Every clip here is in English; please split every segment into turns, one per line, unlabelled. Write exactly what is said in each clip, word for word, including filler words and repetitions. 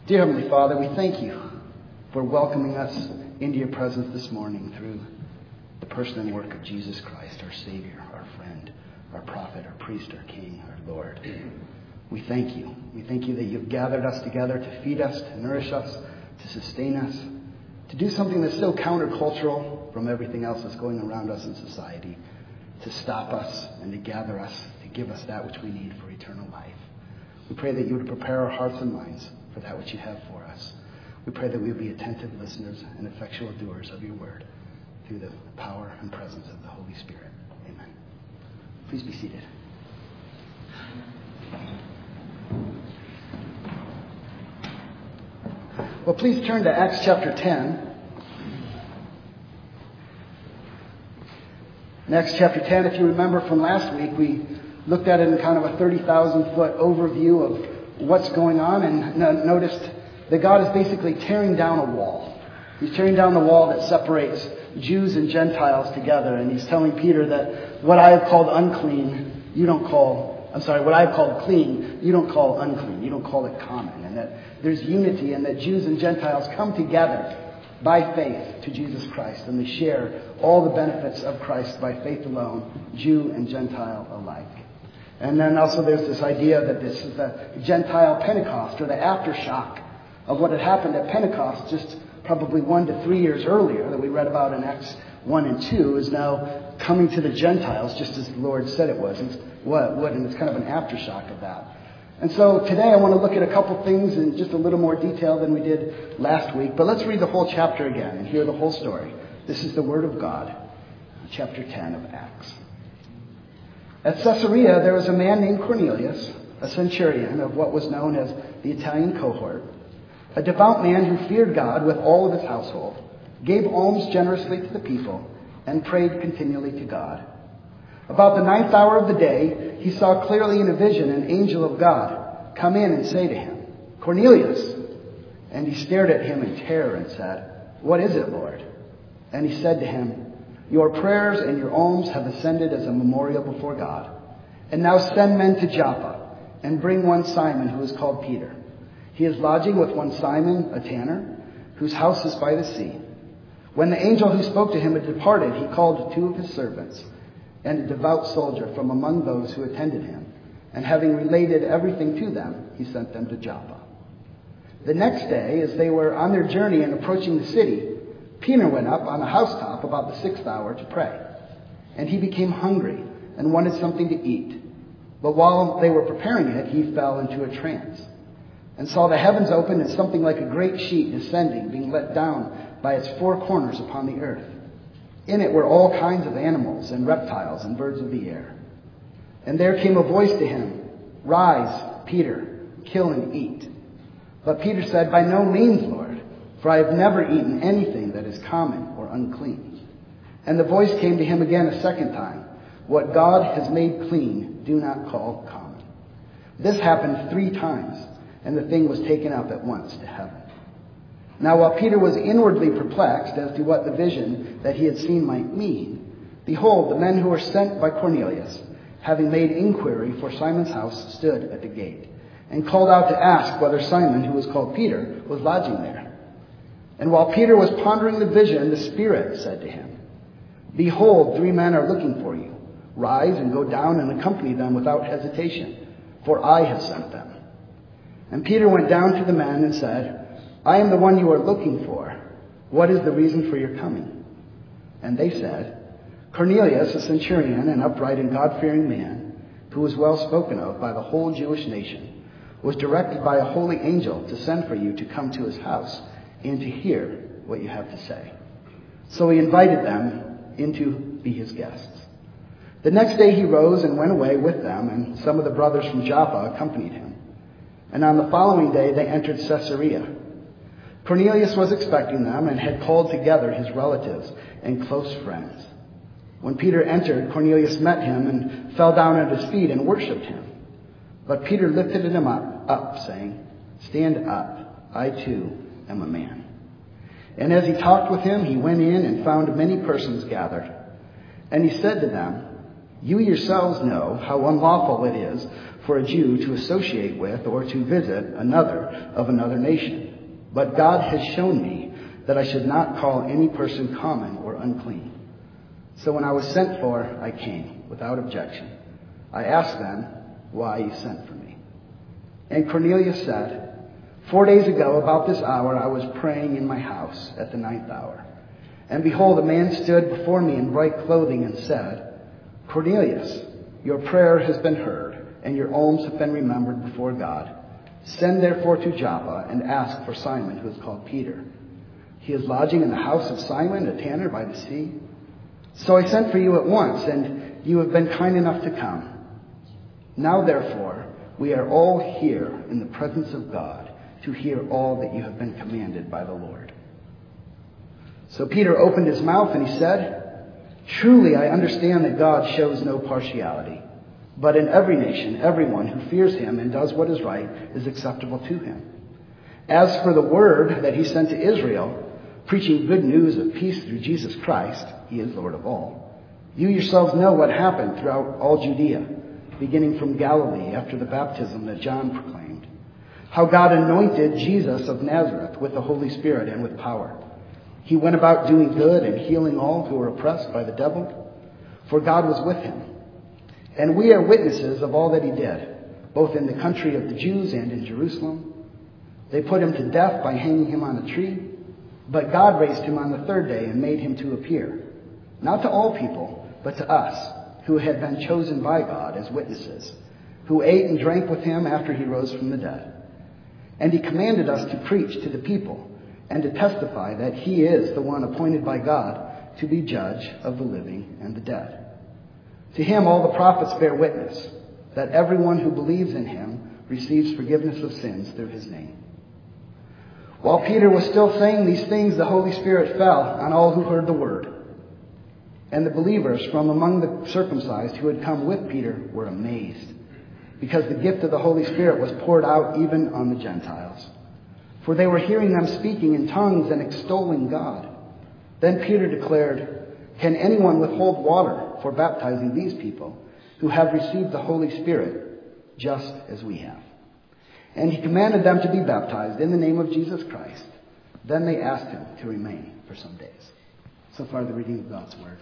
Dear Heavenly Father, we thank you for welcoming us into your presence this morning through the person and work of Jesus Christ, our Savior, our friend, our prophet, our priest, our King, our Lord. We thank you. We thank you that you've gathered us together to feed us, to nourish us, to sustain us, to do something that's so countercultural from everything else that's going around us in society, to stop us and to gather us, to give us that which we need for eternal life. We pray that you would prepare our hearts and minds for that which you have for us. We pray that we would be attentive listeners and effectual doers of your word through the power and presence of the Holy Spirit. Amen. Please be seated. Well, please turn to Acts chapter ten. In Acts chapter ten, if you remember from last week, we looked at it in kind of a thirty thousand foot overview of what's going on and noticed that God is basically tearing down a wall. He's tearing down the wall that separates Jews and Gentiles together. And he's telling Peter that what I have called unclean, you don't call, I'm sorry, what I have called clean, you don't call unclean. You don't call it common. And that there's unity and that Jews and Gentiles come together by faith to Jesus Christ. And they share all the benefits of Christ by faith alone, Jew and Gentile alike. And then also there's this idea that this is the Gentile Pentecost, or the aftershock of what had happened at Pentecost just probably one to three years earlier that we read about in Acts one and two is now coming to the Gentiles just as the Lord said it was. It's what, what, and it's kind of an aftershock of that. And so today I want to look at a couple things in just a little more detail than we did last week. But let's read the whole chapter again and hear the whole story. This is the Word of God, chapter ten of Acts. At Caesarea, there was a man named Cornelius, a centurion of what was known as the Italian cohort, a devout man who feared God with all of his household, gave alms generously to the people, and prayed continually to God. About the ninth hour of the day, he saw clearly in a vision an angel of God come in and say to him, "Cornelius!" And he stared at him in terror and said, "What is it, Lord?" And he said to him, "Your prayers and your alms have ascended as a memorial before God. And now send men to Joppa and bring one Simon who is called Peter. He is lodging with one Simon, a tanner, whose house is by the sea." When the angel who spoke to him had departed, he called two of his servants and a devout soldier from among those who attended him. And having related everything to them, he sent them to Joppa. The next day, as they were on their journey and approaching the city, Peter went up on a housetop about the sixth hour to pray. And he became hungry and wanted something to eat. But while they were preparing it, he fell into a trance and saw the heavens open and something like a great sheet descending, being let down by its four corners upon the earth. In it were all kinds of animals and reptiles and birds of the air. And there came a voice to him, "Rise, Peter, kill and eat." But Peter said, "By no means, Lord, for I have never eaten anything that is common or unclean." And the voice came to him again a second time, "What God has made clean, do not call common." This happened three times, and the thing was taken up at once to heaven. Now while Peter was inwardly perplexed as to what the vision that he had seen might mean, behold, the men who were sent by Cornelius, having made inquiry for Simon's house, stood at the gate, and called out to ask whether Simon, who was called Peter, was lodging there. And while Peter was pondering the vision, the Spirit said to him, "Behold, three men are looking for you. Rise and go down and accompany them without hesitation, for I have sent them." And Peter went down to the men and said, "I am the one you are looking for. What is the reason for your coming?" And they said, "Cornelius, a centurion, an upright and God-fearing man, who was well spoken of by the whole Jewish nation, was directed by a holy angel to send for you to come to his house and to hear what you have to say." So he invited them in to be his guests. The next day he rose and went away with them, and some of the brothers from Joppa accompanied him. And on the following day they entered Caesarea. Cornelius was expecting them and had called together his relatives and close friends. When Peter entered, Cornelius met him and fell down at his feet and worshipped him. But Peter lifted him up, up, saying, "Stand up, I too am a man." And as he talked with him, he went in and found many persons gathered. And he said to them, You yourselves know how unlawful it is for a Jew to associate with or to visit another of another nation. But God has shown me that I should not call any person common or unclean. So when I was sent for, I came without objection. I asked them why you sent for me. And Cornelius said, Four days ago, about this hour, I was praying in my house at the ninth hour. And behold, a man stood before me in bright clothing and said, Cornelius, your prayer has been heard, and your alms have been remembered before God. Send therefore to Joppa and ask for Simon, who is called Peter. He is lodging in the house of Simon, a tanner by the sea. So I sent for you at once, and you have been kind enough to come. Now therefore, we are all here in the presence of God to hear all that you have been commanded by the Lord. So Peter opened his mouth and he said, Truly I understand that God shows no partiality, but in every nation, everyone who fears him and does what is right is acceptable to him. As for the word that he sent to Israel, preaching good news of peace through Jesus Christ, he is Lord of all. You yourselves know what happened throughout all Judea, beginning from Galilee after the baptism that John proclaimed, how God anointed Jesus of Nazareth with the Holy Spirit and with power. He went about doing good and healing all who were oppressed by the devil, for God was with him. And we are witnesses of all that he did, both in the country of the Jews and in Jerusalem. They put him to death by hanging him on a tree, but God raised him on the third day and made him to appear, not to all people, but to us, who had been chosen by God as witnesses, who ate and drank with him after he rose from the dead. And he commanded us to preach to the people and to testify that he is the one appointed by God to be judge of the living and the dead. To him all the prophets bear witness that everyone who believes in him receives forgiveness of sins through his name. While Peter was still saying these things, the Holy Spirit fell on all who heard the word. And the believers from among the circumcised who had come with Peter were amazed, because the gift of the Holy Spirit was poured out even on the Gentiles. For they were hearing them speaking in tongues and extolling God. Then Peter declared, Can anyone withhold water for baptizing these people who have received the Holy Spirit just as we have? And he commanded them to be baptized in the name of Jesus Christ. Then they asked him to remain for some days. So far, the reading of God's Word.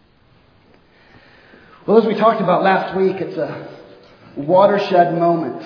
Well, as we talked about last week, it's a watershed moment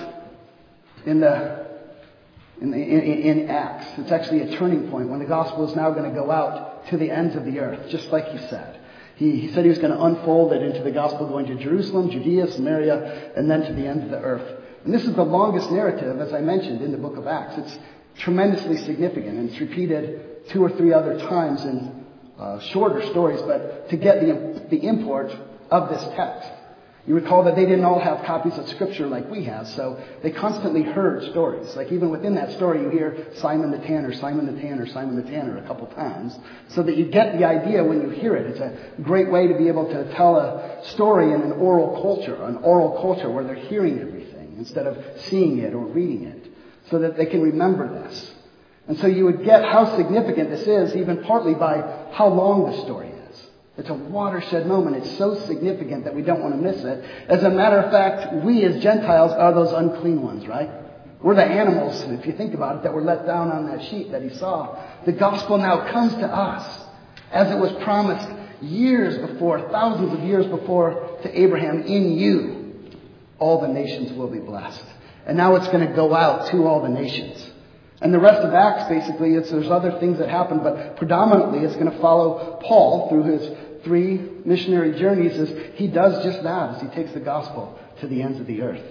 in the in, the, in, in Acts. It's actually a turning point when the gospel is now going to go out to the ends of the earth, just like he said. He, he said he was going to unfold it into the gospel going to Jerusalem, Judea, Samaria, and then to the ends of the earth. And this is the longest narrative, as I mentioned, in the book of Acts. It's tremendously significant, and it's repeated two or three other times in uh, shorter stories, but to get the, the import of this text. You recall that they didn't all have copies of Scripture like we have, so they constantly heard stories. Like even within that story, you hear Simon the Tanner, Simon the Tanner, Simon the Tanner a couple times, so that you get the idea when you hear it. It's a great way to be able to tell a story in an oral culture, an oral culture where they're hearing everything instead of seeing it or reading it, so that they can remember this. And so you would get how significant this is, even partly by how long the story is. It's a watershed moment. It's so significant that we don't want to miss it. As a matter of fact, we as Gentiles are those unclean ones, right? We're the animals, if you think about it, that were let down on that sheet that he saw. The gospel now comes to us as it was promised years before, thousands of years before to Abraham. In you, all the nations will be blessed. And now it's going to go out to all the nations. And the rest of Acts, basically, it's, there's other things that happen, but predominantly it's going to follow Paul through his three missionary journeys as he does just that, as he takes the gospel to the ends of the earth.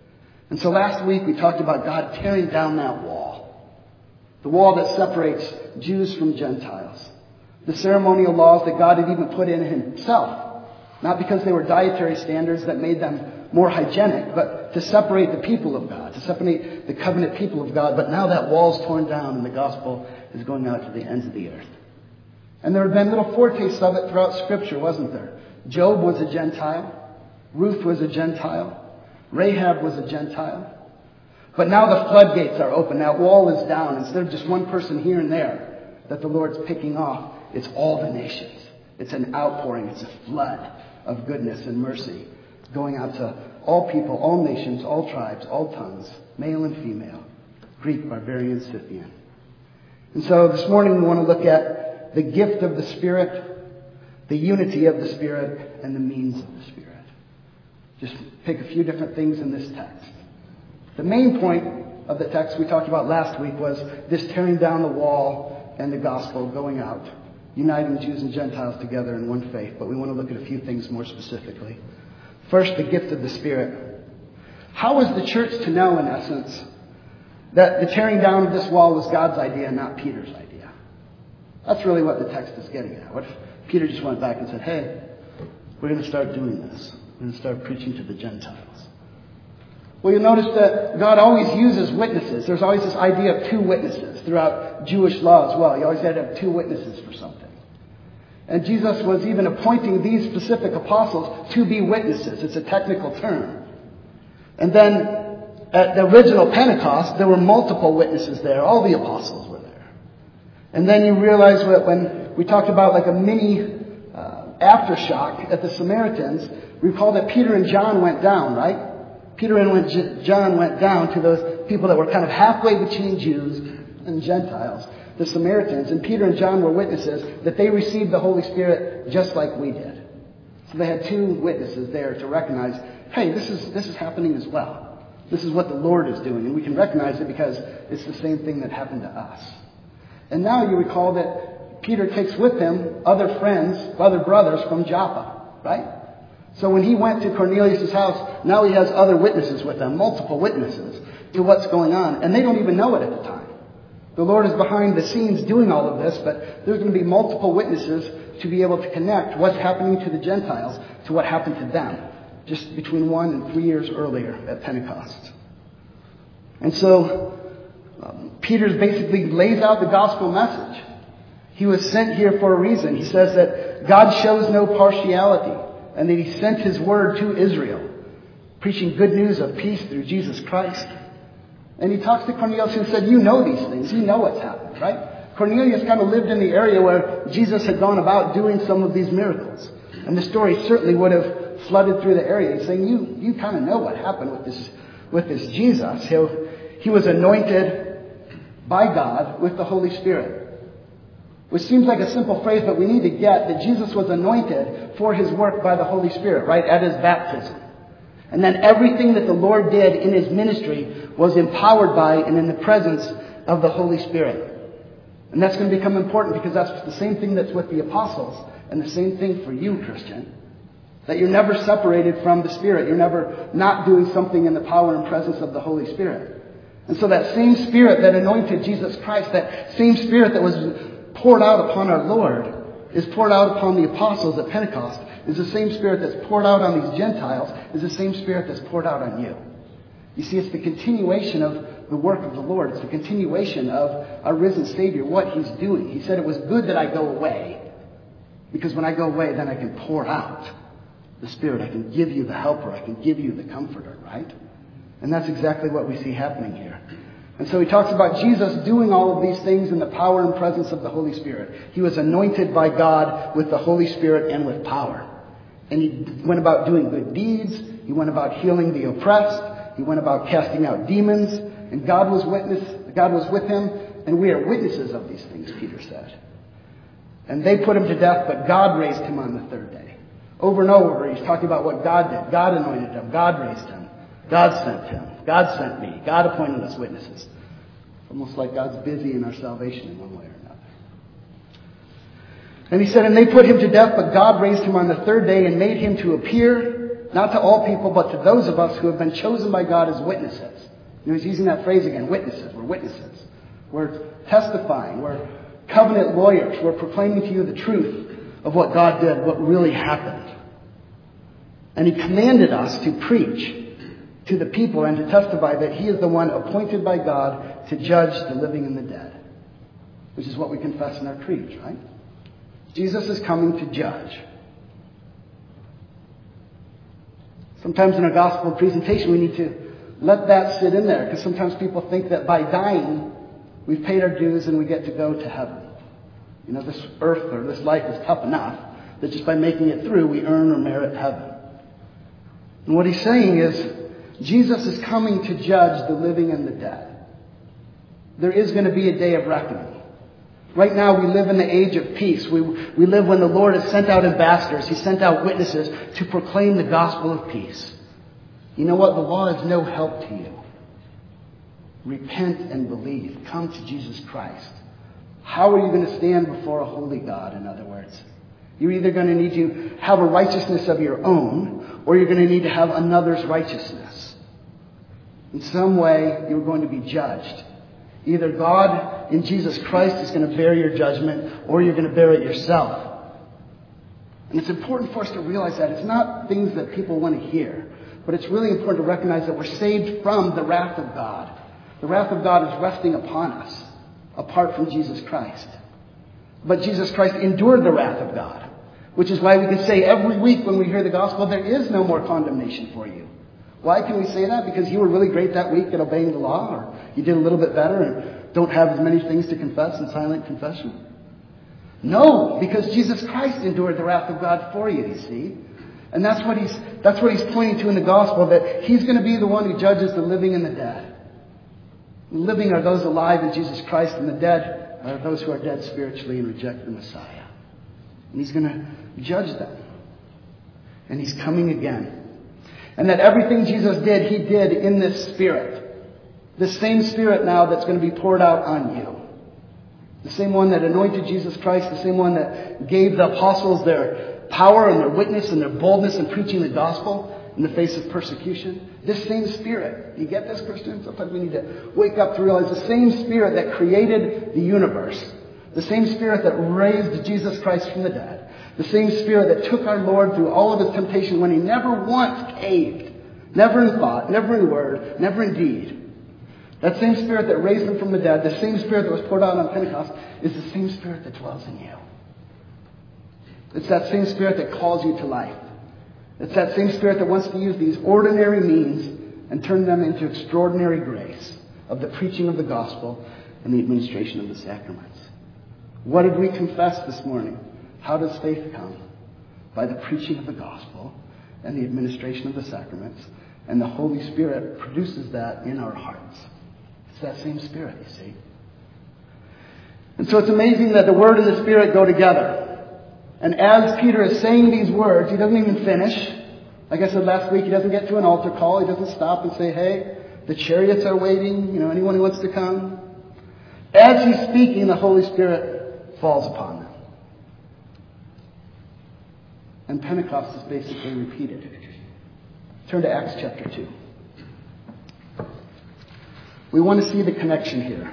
And so last week we talked about God tearing down that wall, the wall that separates Jews from Gentiles, the ceremonial laws that God had even put in himself, not because they were dietary standards that made them more hygienic, but to separate the people of God, to separate the covenant people of God. But now that wall's torn down and the gospel is going out to the ends of the earth. And there have been little foretastes of it throughout Scripture, wasn't there? Job was a Gentile. Ruth was a Gentile. Rahab was a Gentile. But now the floodgates are open. That wall is down. Instead of just one person here and there that the Lord's picking off, it's all the nations. It's an outpouring. It's a flood of goodness and mercy going out to all people, all nations, all tribes, all tongues, male and female, Greek, barbarian, Scythian. And so this morning we want to look at the gift of the Spirit, the unity of the Spirit, and the means of the Spirit. Just pick a few different things in this text. The main point of the text we talked about last week was this tearing down the wall and the gospel going out, uniting Jews and Gentiles together in one faith. But we want to look at a few things more specifically. First, the gift of the Spirit. How was the church to know, in essence, that the tearing down of this wall was God's idea, not Peter's idea? That's really what the text is getting at. What if Peter just went back and said, hey, we're going to start doing this. We're going to start preaching to the Gentiles. Well, you'll notice that God always uses witnesses. There's always this idea of two witnesses throughout Jewish law as well. You always had to have two witnesses for something. And Jesus was even appointing these specific apostles to be witnesses. It's a technical term. And then at the original Pentecost, there were multiple witnesses there. All the apostles were there. And then you realize that when we talked about like a mini uh, aftershock at the Samaritans, recall that Peter and John went down, right? Peter and John went down to those people that were kind of halfway between Jews and Gentiles, the Samaritans. And Peter and John were witnesses that they received the Holy Spirit just like we did. So they had two witnesses there to recognize, hey, this is this is happening as well. This is what the Lord is doing. And we can recognize it because it's the same thing that happened to us. And now you recall that Peter takes with him other friends, other brothers from Joppa, right? So when he went to Cornelius' house, now he has other witnesses with him, multiple witnesses to what's going on. And they don't even know it at the time. The Lord is behind the scenes doing all of this, but there's going to be multiple witnesses to be able to connect what's happening to the Gentiles to what happened to them just between one and three years earlier at Pentecost. And so um, Peter basically lays out the gospel message. He was sent here for a reason. He says that God shows no partiality and that he sent his word to Israel, preaching good news of peace through Jesus Christ. And he talks to Cornelius and said, you know these things. You know what's happened, right? Cornelius kind of lived in the area where Jesus had gone about doing some of these miracles. And the story certainly would have flooded through the area. He's saying, you, you kind of know what happened with this, with this Jesus. He, he was anointed by God with the Holy Spirit. Which seems like a simple phrase, but we need to get that Jesus was anointed for his work by the Holy Spirit, right, at his baptism. And then everything that the Lord did in his ministry was empowered by and in the presence of the Holy Spirit. And that's going to become important because that's the same thing that's with the apostles and the same thing for you, Christian. That you're never separated from the Spirit. You're never not doing something in the power and presence of the Holy Spirit. And so that same Spirit that anointed Jesus Christ, that same Spirit that was poured out upon our Lord, is poured out upon the apostles at Pentecost, is the same Spirit that's poured out on these Gentiles, is the same Spirit that's poured out on you. You see, it's the continuation of the work of the Lord. It's the continuation of our risen Savior, what he's doing. He said it was good that I go away, because when I go away, then I can pour out the Spirit. I can give you the helper. I can give you the comforter, right? And that's exactly what we see happening here. And so he talks about Jesus doing all of these things in the power and presence of the Holy Spirit. He was anointed by God with the Holy Spirit and with power. And he went about doing good deeds. He went about healing the oppressed. He went about casting out demons. And God was witness. God was with him. And we are witnesses of these things, Peter said. And they put him to death, but God raised him on the third day. Over and over, he's talking about what God did. God anointed him. God raised him. God sent him. God sent me. God appointed us witnesses. Almost like God's busy in our salvation in one way or another. And he said, and they put him to death, but God raised him on the third day and made him to appear, not to all people, but to those of us who have been chosen by God as witnesses. You know, he's using that phrase again, witnesses. We're witnesses. We're testifying. We're covenant lawyers. We're proclaiming to you the truth of what God did, what really happened. And he commanded us to preach to the people and to testify that he is the one appointed by God to judge the living and the dead. Which is what we confess in our creeds, right? Jesus is coming to judge. Sometimes in our gospel presentation we need to let that sit in there, because sometimes people think that by dying we've paid our dues and we get to go to heaven. You know, this earth or this life is tough enough, that just by making it through, we earn or merit heaven. And what he's saying is, Jesus is coming to judge the living and the dead. There is going to be a day of reckoning. Right now, we live in the age of peace. We, we live when the Lord has sent out ambassadors. He sent out witnesses to proclaim the gospel of peace. You know what? The law is no help to you. Repent and believe. Come to Jesus Christ. How are you going to stand before a holy God, in other words? You're either going to need to have a righteousness of your own, or you're going to need to have another's righteousness. In some way, you're going to be judged. Either God in Jesus Christ is going to bear your judgment, or you're going to bear it yourself. And it's important for us to realize that. It's not things that people want to hear, but it's really important to recognize that we're saved from the wrath of God. The wrath of God is resting upon us, apart from Jesus Christ. But Jesus Christ endured the wrath of God, which is why we can say every week when we hear the gospel, there is no more condemnation for you. Why can we say that? Because you were really great that week at obeying the law, or you did a little bit better and don't have as many things to confess in silent confession? No, because Jesus Christ endured the wrath of God for you, you see. And that's what he's, that's what he's pointing to in the gospel, that he's going to be the one who judges the living and the dead. The living are those alive in Jesus Christ, and the dead are those who are dead spiritually and reject the Messiah. And he's going to judge them. And he's coming again. And that everything Jesus did, he did in this Spirit. This same Spirit now that's going to be poured out on you. The same one that anointed Jesus Christ, the same one that gave the apostles their power and their witness and their boldness in preaching the gospel in the face of persecution. This same Spirit. You get this, Christian? Sometimes we need to wake up to realize the same Spirit that created the universe. The same Spirit that raised Jesus Christ from the dead. The same Spirit that took our Lord through all of his temptation when he never once caved. Never in thought, never in word, never in deed. That same Spirit that raised him from the dead, the same Spirit that was poured out on Pentecost, is the same Spirit that dwells in you. It's that same Spirit that calls you to life. It's that same Spirit that wants to use these ordinary means and turn them into extraordinary grace of the preaching of the gospel and the administration of the sacraments. What did we confess this morning? How does faith come? By the preaching of the gospel and the administration of the sacraments. And the Holy Spirit produces that in our hearts. It's that same Spirit, you see. And so it's amazing that the Word and the Spirit go together. And as Peter is saying these words, he doesn't even finish. Like I said last week, he doesn't get to an altar call. He doesn't stop and say, hey, the chariots are waiting. You know, anyone who wants to come. As he's speaking, the Holy Spirit falls upon them. And Pentecost is basically repeated. Turn to Acts chapter two. We want to see the connection here.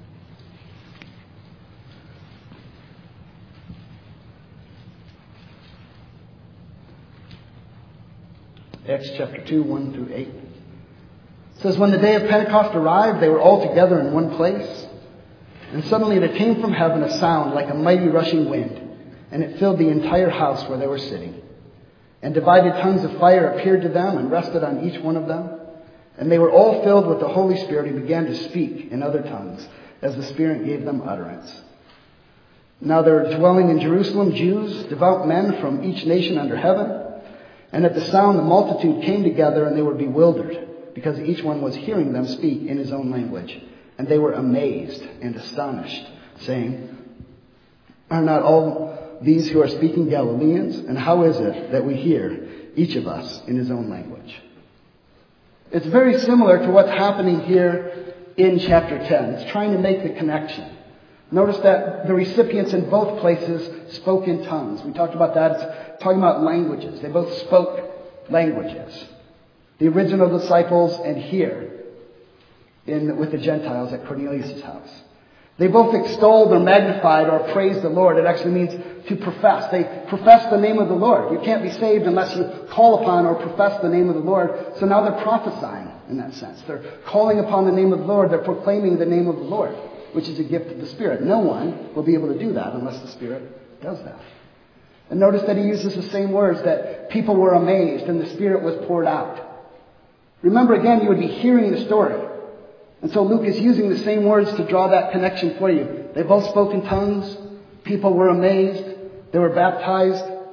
Acts chapter two, one through eight. It says, when the day of Pentecost arrived, they were all together in one place. And suddenly there came from heaven a sound like a mighty rushing wind, and it filled the entire house where they were sitting. And divided tongues of fire appeared to them and rested on each one of them. And they were all filled with the Holy Spirit and began to speak in other tongues as the Spirit gave them utterance. Now there were dwelling in Jerusalem Jews, devout men from each nation under heaven. And at the sound the multitude came together, and they were bewildered, because each one was hearing them speak in his own language. And they were amazed and astonished, saying, are not all these who are speaking Galileans? And how is it that we hear, each of us, in his own language? It's very similar to what's happening here in chapter ten. It's trying to make the connection. Notice that the recipients in both places spoke in tongues. We talked about that. It's talking about languages. They both spoke languages. The original disciples and here in, with the Gentiles at Cornelius' house. They both extolled or magnified or praised the Lord. It actually means to profess. They profess the name of the Lord. You can't be saved unless you call upon or profess the name of the Lord. So now they're prophesying in that sense. They're calling upon the name of the Lord. They're proclaiming the name of the Lord, which is a gift of the Spirit. No one will be able to do that unless the Spirit does that. And notice that he uses the same words, that people were amazed and the Spirit was poured out. Remember again, you would be hearing the story. And so Luke is using the same words to draw that connection for you. They both spoke in tongues. People were amazed. They were baptized.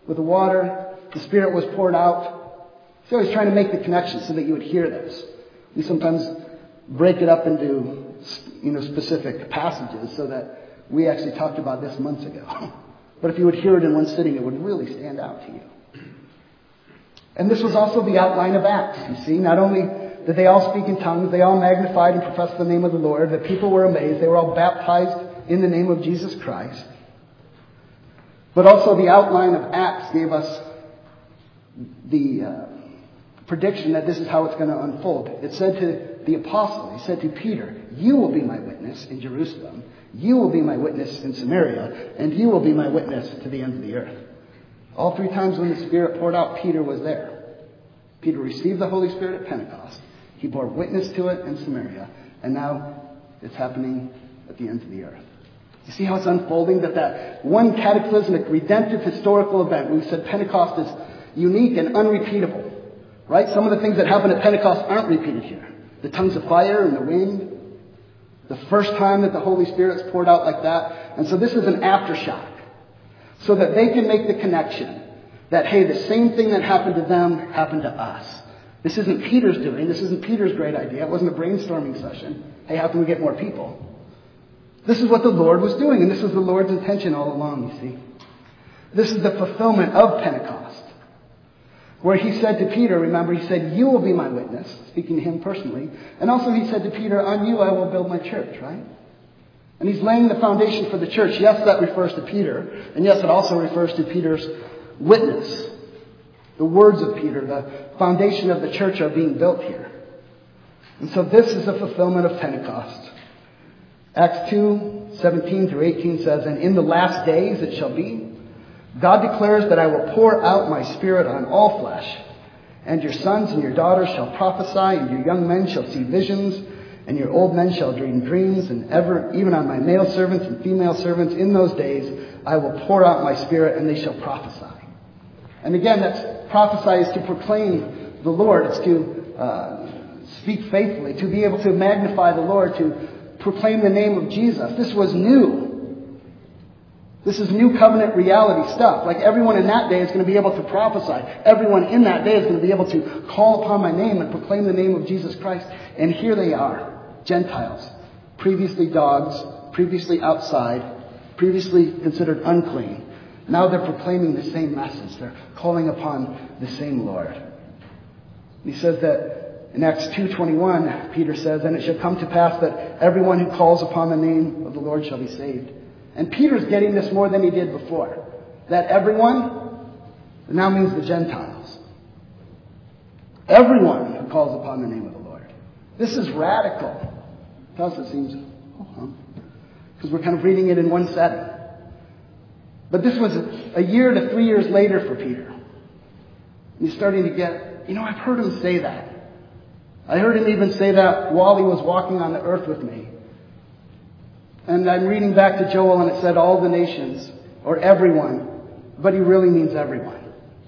with the water, the Spirit was poured out. So I was trying to make the connection so that you would hear this. We sometimes break it up into, you know, specific passages so that we actually talked about this months ago. But if you would hear it in one sitting, it would really stand out to you. And this was also the outline of Acts, you see. Not only did they all speak in tongues, they all magnified and professed the name of the Lord. The people were amazed. They were all baptized in the name of Jesus Christ. But also the outline of Acts gave us the uh, prediction that this is how it's going to unfold. It said to the apostle, he said to Peter, you will be my witness in Jerusalem. You will be my witness in Samaria. And you will be my witness to the ends of the earth. All three times when the Spirit poured out, Peter was there. Peter received the Holy Spirit at Pentecost. He bore witness to it in Samaria. And now it's happening at the ends of the earth. You see how it's unfolding? That that one cataclysmic, redemptive, historical event. We said Pentecost is unique and unrepeatable. Right? Some of the things that happened at Pentecost aren't repeated here. The tongues of fire and the wind. The first time that the Holy Spirit is poured out like that. And so this is an aftershock. So that they can make the connection that, hey, the same thing that happened to them happened to us. This isn't Peter's doing. This isn't Peter's great idea. It wasn't a brainstorming session. Hey, how can we get more people? This is what the Lord was doing, and this was the Lord's intention all along, you see. This is the fulfillment of Pentecost. Where he said to Peter, remember, he said, you will be my witness, speaking to him personally. And also he said to Peter, on you I will build my church, right? And he's laying the foundation for the church. Yes, that refers to Peter. And yes, it also refers to Peter's witness. The words of Peter, the foundation of the church are being built here. And so this is the fulfillment of Pentecost. Acts two, seventeen through eighteen says, and in the last days it shall be, God declares that I will pour out my Spirit on all flesh. And your sons and your daughters shall prophesy, and your young men shall see visions, and your old men shall dream dreams, and ever, even on my male servants and female servants, in those days I will pour out my Spirit, and they shall prophesy. And again, that's prophesy is to proclaim the Lord. It's to uh, speak faithfully, to be able to magnify the Lord, to proclaim the name of Jesus. This was new. This is new covenant reality stuff. Like everyone in that day is going to be able to prophesy. Everyone in that day is going to be able to call upon my name and proclaim the name of Jesus Christ. And here they are. Gentiles, previously dogs, previously outside, previously considered unclean. Now they're proclaiming the same message. They're calling upon the same Lord. He says that in Acts two twenty-one, Peter says, and it shall come to pass that everyone who calls upon the name of the Lord shall be saved. And Peter's getting this more than he did before. That everyone now means the Gentiles. Everyone who calls upon the name of the Lord. This is radical. To us it seems, oh, huh? Because we're kind of reading it in one setting. But this was a year to three years later for Peter. And he's starting to get, you know, I've heard him say that. I heard him even say that while he was walking on the earth with me. And I'm reading back to Joel and it said all the nations, or everyone, but he really means everyone.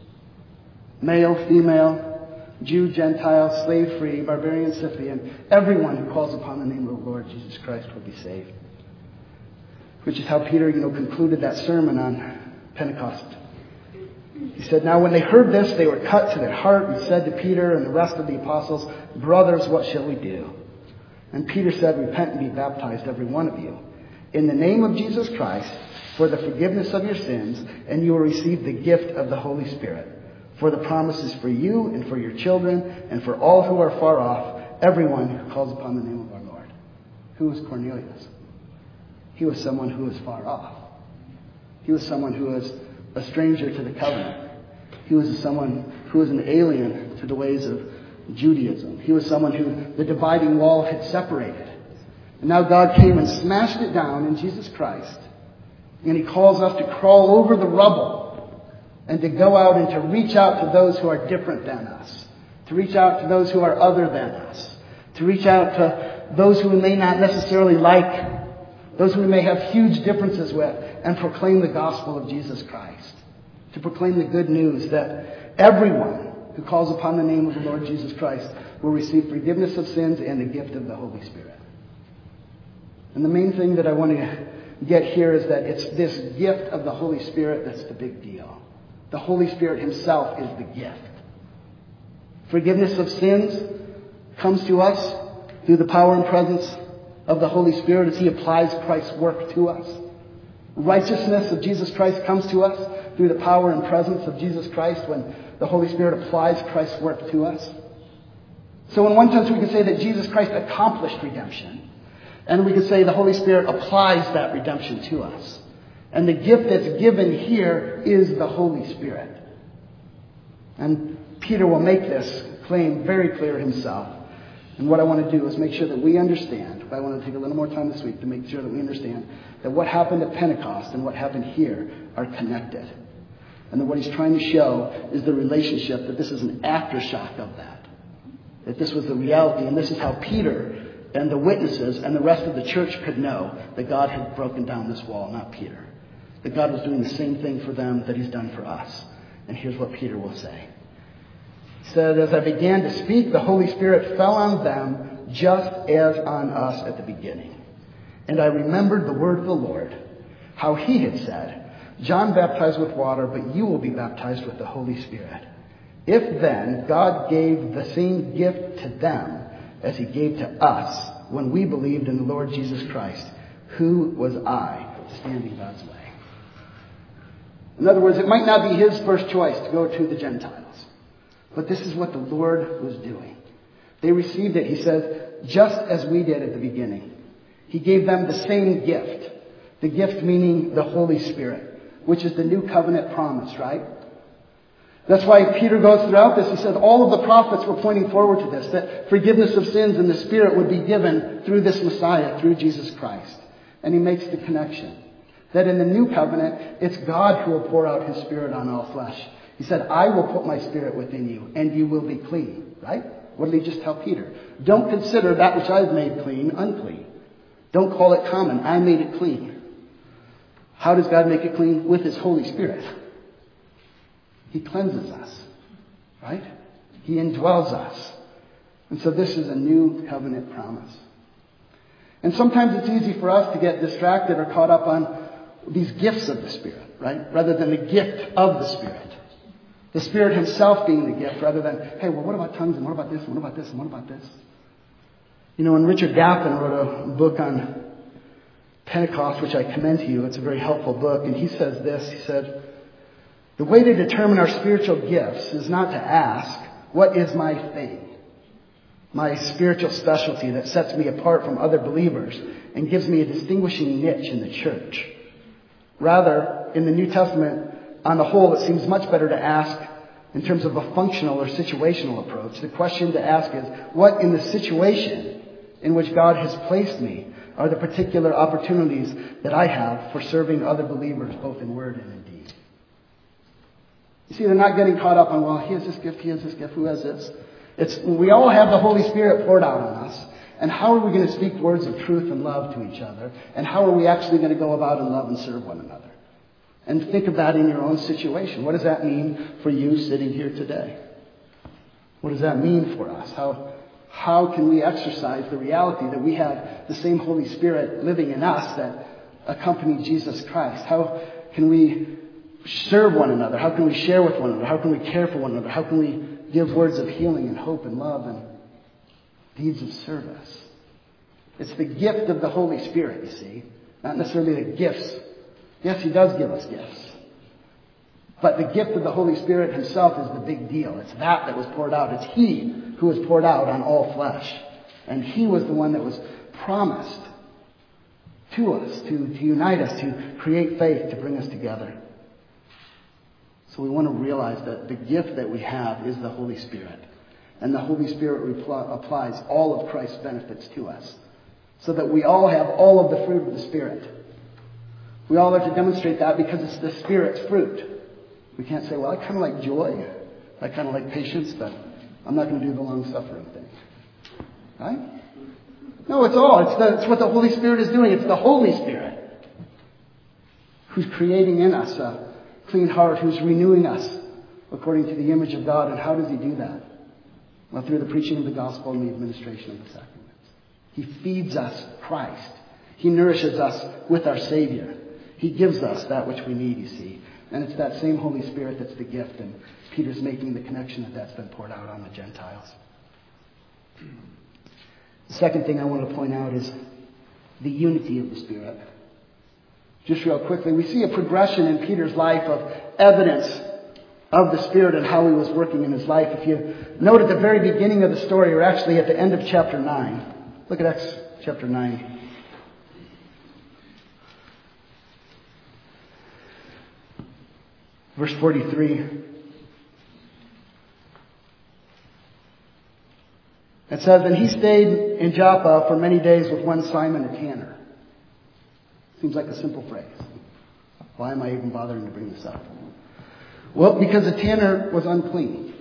Male, female, Jew, Gentile, slave free, barbarian, Scythian, everyone who calls upon the name of the Lord Jesus Christ will be saved. Which is how Peter, you know, concluded that sermon on Pentecost. He said, now when they heard this, they were cut to their heart and said to Peter and the rest of the apostles, brothers, what shall we do? And Peter said, repent and be baptized, every one of you, in the name of Jesus Christ, for the forgiveness of your sins, and you will receive the gift of the Holy Spirit. For the promise is for you and for your children and for all who are far off, everyone who calls upon the name of our Lord. Who was Cornelius? He was someone who was far off. He was someone who was a stranger to the covenant. He was someone who was an alien to the ways of Judaism. He was someone who the dividing wall had separated. And now God came and smashed it down in Jesus Christ. And he calls us to crawl over the rubble and to go out and to reach out to those who are different than us. To reach out to those who are other than us. To reach out to those who we may not necessarily like. Those who we may have huge differences with, and proclaim the gospel of Jesus Christ. To proclaim the good news that everyone who calls upon the name of the Lord Jesus Christ will receive forgiveness of sins and the gift of the Holy Spirit. And the main thing that I want to get here is that it's this gift of the Holy Spirit that's the big deal. The Holy Spirit himself is the gift. Forgiveness of sins comes to us through the power and presence of the Holy Spirit as he applies Christ's work to us. Righteousness of Jesus Christ comes to us through the power and presence of Jesus Christ when the Holy Spirit applies Christ's work to us. So in one sense we can say that Jesus Christ accomplished redemption. And we can say the Holy Spirit applies that redemption to us. And the gift that's given here is the Holy Spirit. And Peter will make this claim very clear himself. And what I want to do is make sure that we understand, but I want to take a little more time this week to make sure that we understand that what happened at Pentecost and what happened here are connected. And that what he's trying to show is the relationship, that this is an aftershock of that. That this was the reality, and this is how Peter and the witnesses and the rest of the church could know that God had broken down this wall, not Peter. That God was doing the same thing for them that he's done for us. And here's what Peter will say. He said, as I began to speak, the Holy Spirit fell on them just as on us at the beginning. And I remembered the word of the Lord, how he had said, John baptized with water, but you will be baptized with the Holy Spirit. If then God gave the same gift to them as he gave to us when we believed in the Lord Jesus Christ, who was I to stand in God's way? In other words, it might not be his first choice to go to the Gentiles. But this is what the Lord was doing. They received it, he says, just as we did at the beginning. He gave them the same gift. The gift meaning the Holy Spirit, which is the new covenant promise, right? That's why Peter goes throughout this. He says all of the prophets were pointing forward to this, that forgiveness of sins and the Spirit would be given through this Messiah, through Jesus Christ. And he makes the connection that in the new covenant, it's God who will pour out his Spirit on all flesh. He said, I will put my Spirit within you, and you will be clean. Right? What did he just tell Peter? Don't consider that which I've made clean unclean. Don't call it common. I made it clean. How does God make it clean? With his Holy Spirit. He cleanses us. Right? He indwells us. And so this is a new covenant promise. And sometimes it's easy for us to get distracted or caught up on these gifts of the Spirit, right? Rather than the gift of the Spirit. The Spirit himself being the gift rather than, hey, well, what about tongues and what about this and what about this and what about this? You know, when Richard Gaffin wrote a book on Pentecost, which I commend to you, it's a very helpful book, and he says this, he said, the way to determine our spiritual gifts is not to ask, what is my thing? My spiritual specialty that sets me apart from other believers and gives me a distinguishing niche in the church. Rather, in the New Testament, on the whole, it seems much better to ask in terms of a functional or situational approach. The question to ask is, what in the situation in which God has placed me are the particular opportunities that I have for serving other believers, both in word and in deed? You see, they're not getting caught up on, well, he has this gift, he has this gift, who has this? It's, we all have the Holy Spirit poured out on us. And how are we going to speak words of truth and love to each other? And how are we actually going to go about and love and serve one another? And think of that in your own situation. What does that mean for you sitting here today? What does that mean for us? How, how can we exercise the reality that we have the same Holy Spirit living in us that accompanied Jesus Christ? How can we serve one another? How can we share with one another? How can we care for one another? How can we give words of healing and hope and love and deeds of service? It's the gift of the Holy Spirit, you see. Not necessarily the gifts. Yes, he does give us gifts. But the gift of the Holy Spirit himself is the big deal. It's that that was poured out. It's he who was poured out on all flesh. And he was the one that was promised to us, to, to unite us, to create faith, to bring us together. So we want to realize that the gift that we have is the Holy Spirit. And the Holy Spirit repl- applies all of Christ's benefits to us. So that we all have all of the fruit of the Spirit. We all have to demonstrate that because it's the Spirit's fruit. We can't say, well, I kind of like joy. I kind of like patience, but I'm not going to do the long-suffering thing. Right? No, it's all. It's, the, it's what the Holy Spirit is doing. It's the Holy Spirit who's creating in us a clean heart, who's renewing us according to the image of God. And how does he do that? Well, through the preaching of the gospel and the administration of the sacraments. He feeds us Christ. He nourishes us with our Savior. He gives us that which we need, you see. And it's that same Holy Spirit that's the gift. And Peter's making the connection that that's been poured out on the Gentiles. The second thing I want to point out is the unity of the Spirit. Just real quickly, we see a progression in Peter's life of evidence of the Spirit and how he was working in his life. If you note at the very beginning of the story, or actually at the end of chapter nine, look at Acts chapter nine. Verse forty-three. It says, and he stayed in Joppa for many days with one Simon, a tanner. Seems like a simple phrase. Why am I even bothering to bring this up? Well, because a tanner was unclean.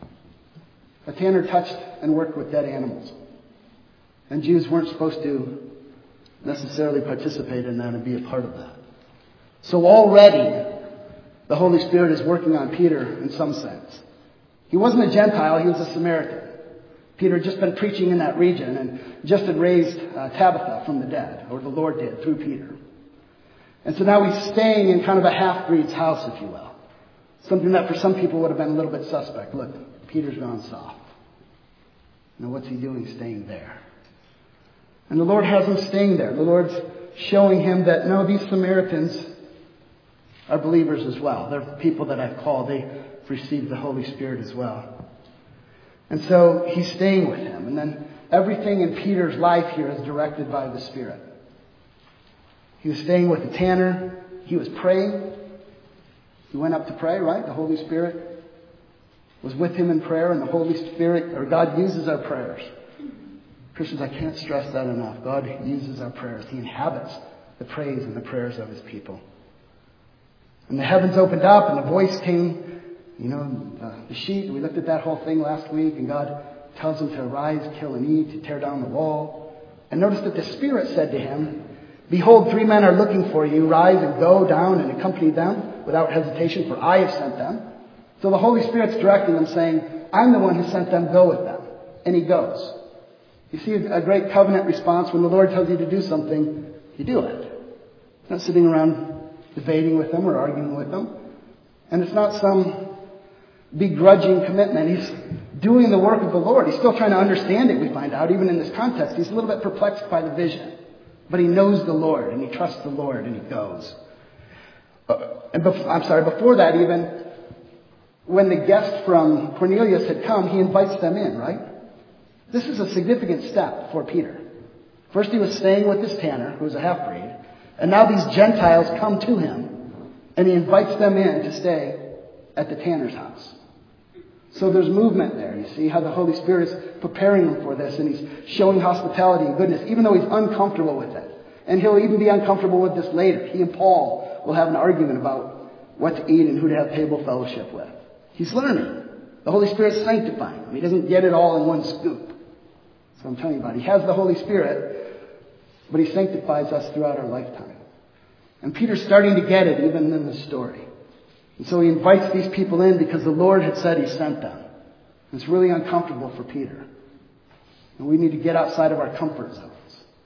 A tanner touched and worked with dead animals. And Jews weren't supposed to necessarily participate in that and be a part of that. So already, the Holy Spirit is working on Peter in some sense. He wasn't a Gentile, he was a Samaritan. Peter had just been preaching in that region and just had raised uh, Tabitha from the dead, or the Lord did through Peter. And so now he's staying in kind of a half-breed's house, if you will. Something that for some people would have been a little bit suspect. Look, Peter's gone soft. Now what's he doing staying there? And the Lord has him staying there. The Lord's showing him that, no, these Samaritans are believers as well. They're people that I've called. They've received the Holy Spirit as well. And so he's staying with him. And then everything in Peter's life here is directed by the Spirit. He was staying with the tanner. He was praying. He went up to pray, right? The Holy Spirit was with him in prayer, and the Holy Spirit, or God uses our prayers. Christians, I can't stress that enough. God uses our prayers. He inhabits the praise and the prayers of his people. And the heavens opened up, and the voice came. You know, uh, the sheet, we looked at that whole thing last week, and God tells him to arise, kill, and eat, to tear down the wall. And notice that the Spirit said to him, behold, three men are looking for you. Rise and go down and accompany them without hesitation, for I have sent them. So the Holy Spirit's directing them, saying, I'm the one who sent them, go with them. And he goes. You see a great covenant response. When the Lord tells you to do something, you do it. It's not sitting around debating with them or arguing with them. And it's not some begrudging commitment. He's doing the work of the Lord. He's still trying to understand it, we find out, even in this context. He's a little bit perplexed by the vision. But he knows the Lord, and he trusts the Lord, and he goes. Uh, and bef- I'm sorry, before that even, when the guest from Cornelius had come, he invites them in, right? This is a significant step for Peter. First he was staying with this tanner, who was a half-breed, and now these Gentiles come to him, and he invites them in to stay at the tanner's house. So there's movement there. You see how the Holy Spirit is preparing him for this, and he's showing hospitality and goodness, even though he's uncomfortable with it. And he'll even be uncomfortable with this later. He and Paul will have an argument about what to eat and who to have table fellowship with. He's learning. The Holy Spirit's sanctifying him. He doesn't get it all in one scoop. So I'm telling you about it. He has the Holy Spirit, but he sanctifies us throughout our lifetime. And Peter's starting to get it even in this story. And so he invites these people in because the Lord had said he sent them. And it's really uncomfortable for Peter. And we need to get outside of our comfort zones.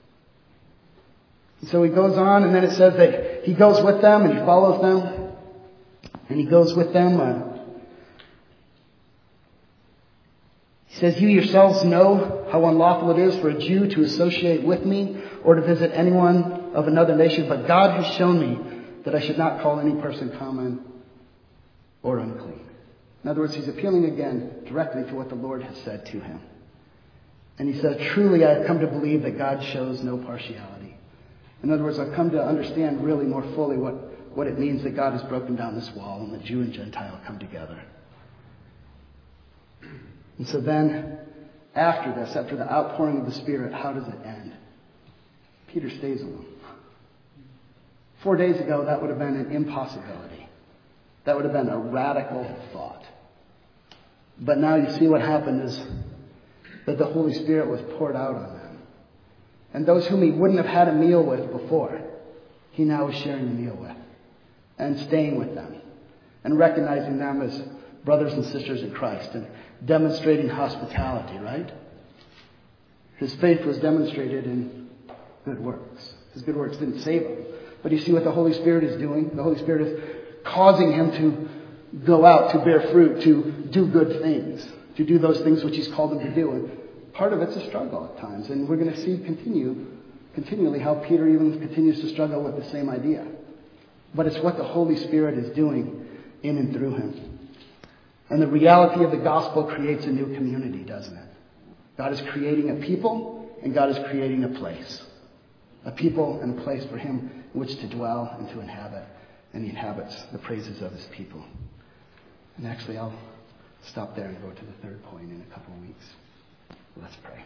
And so he goes on, and then it says that he goes with them and he follows them. And he goes with them. Uh, he says, you yourselves know how unlawful it is for a Jew to associate with me or to visit anyone of another nation. But God has shown me that I should not call any person common or unclean. In other words, he's appealing again directly to what the Lord has said to him. And he says, truly I have come to believe that God shows no partiality. In other words, I've come to understand really more fully what, what it means that God has broken down this wall and the Jew and Gentile come together. And so then, after this, after the outpouring of the Spirit, how does it end? Peter stays alone. Four days ago, that would have been an impossibility. That would have been a radical thought. But now you see what happened is that the Holy Spirit was poured out on them. And those whom he wouldn't have had a meal with before, he now is sharing a meal with. And staying with them. And recognizing them as brothers and sisters in Christ. And demonstrating hospitality, right? His faith was demonstrated in good works. His good works didn't save him. But you see what the Holy Spirit is doing? The Holy Spirit is causing him to go out, to bear fruit, to do good things, to do those things which he's called him to do. And part of it's a struggle at times. And we're going to see continue, continually how Peter even continues to struggle with the same idea. But it's what the Holy Spirit is doing in and through him. And the reality of the gospel creates a new community, doesn't it? God is creating a people, and God is creating a place. A people and a place for him in which to dwell and to inhabit. And he inhabits the praises of his people. And actually, I'll stop there and go to the third point in a couple of weeks. Let's pray.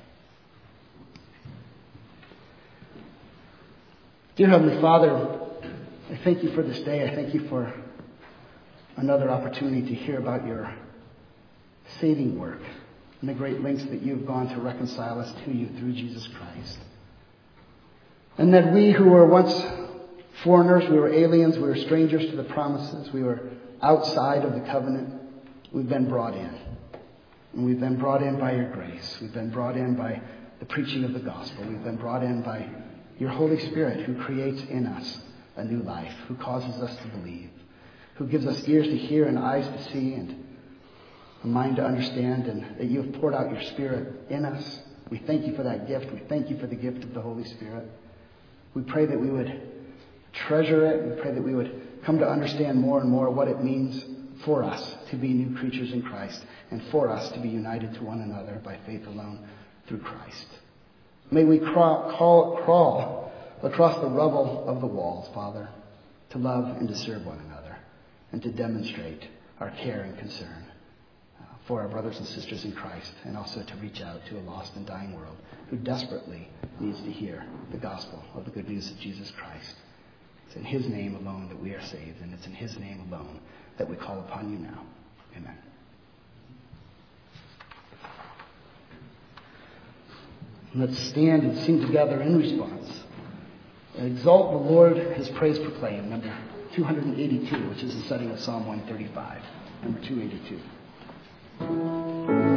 Dear Heavenly Father, I thank you for this day. I thank you for another opportunity to hear about your saving work and the great lengths that you've gone to reconcile us to you through Jesus Christ. And that we who were once foreigners, we were aliens, we were strangers to the promises, we were outside of the covenant, we've been brought in. And we've been brought in by your grace. We've been brought in by the preaching of the gospel. We've been brought in by your Holy Spirit, who creates in us a new life, who causes us to believe, who gives us ears to hear and eyes to see and a mind to understand, and that you have poured out your Spirit in us. We thank you for that gift. We thank you for the gift of the Holy Spirit. We pray that we would treasure it. We pray that we would come to understand more and more what it means for us to be new creatures in Christ and for us to be united to one another by faith alone through Christ. May we crawl, crawl, crawl across the rubble of the walls, Father, to love and to serve one another and to demonstrate our care and concern for our brothers and sisters in Christ, and also to reach out to a lost and dying world who desperately needs to hear the gospel of the good news of Jesus Christ. It's in his name alone that we are saved, and it's in his name alone that we call upon you now. Amen. Let's stand and sing together in response. Exalt the Lord, his praise proclaim, number two eighty-two, which is the setting of Psalm one thirty-five, number two eighty-two.